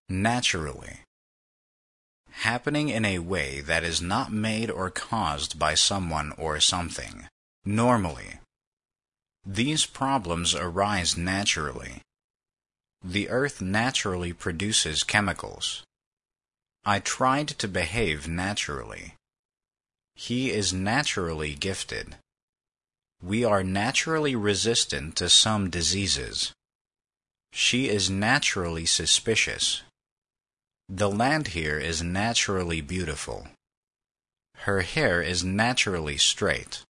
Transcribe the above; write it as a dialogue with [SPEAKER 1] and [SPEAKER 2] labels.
[SPEAKER 1] Naturally. Happening in a way that is not made or caused by someone or something. Normally. These problems arise naturally. The earth naturally produces chemicals. I tried to behave naturally. He is naturally gifted. We are naturally resistant to some diseases. She is naturally suspicious. The land here is naturally beautiful. Her hair is naturally straight.